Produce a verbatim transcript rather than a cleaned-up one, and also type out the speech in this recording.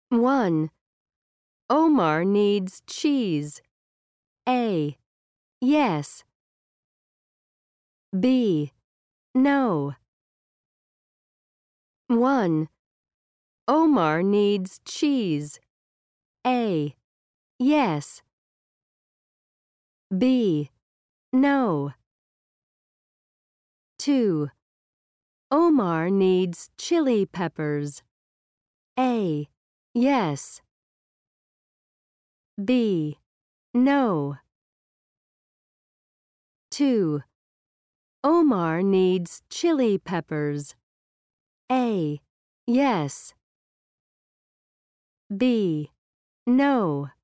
one. Omar needs cheese. A. Yes. B. No. one. Omar needs cheese. A. Yes. B. No. two. Omar needs chili peppers. A. Yes. B. No. two. Omar needs chili peppers. A. Yes. B. No.